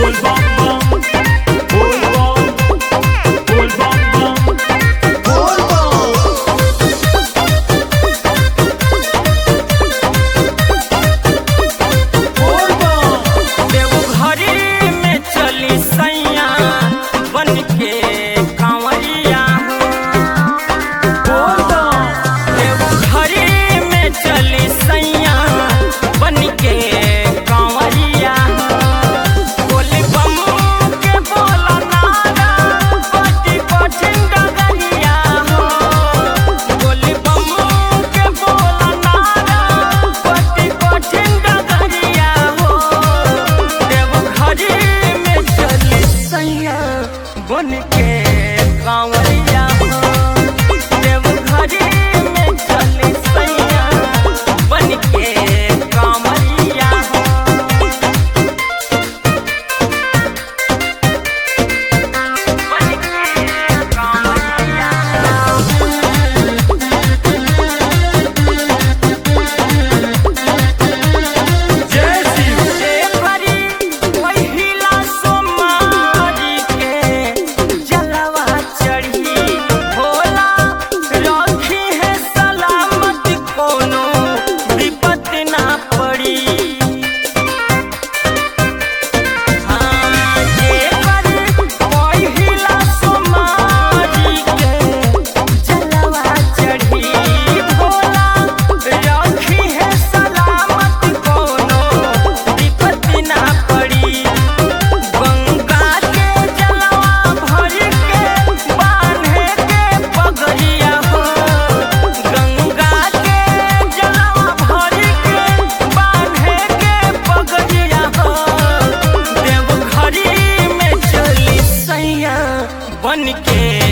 बन के कांवरिया देवघरी में चली सैया बन के कांवरिया बन के कांवरिया जय शिव देवघरी महिला सोमारी के जलवा चढ़ी भोला रखी है सलामत कोनो विपत ना पड़ी। हाँ देवघरी महिला सोमारी के जलवा चढ़ी भोला रखी है सलामत कोनो विपत ना पड़ी। गंगा के जलवा भर के बांधे के पगड़िया हो गंगा के जलवा भर के बांधे के पगड़िया हो देवघरी में चली सैया बन के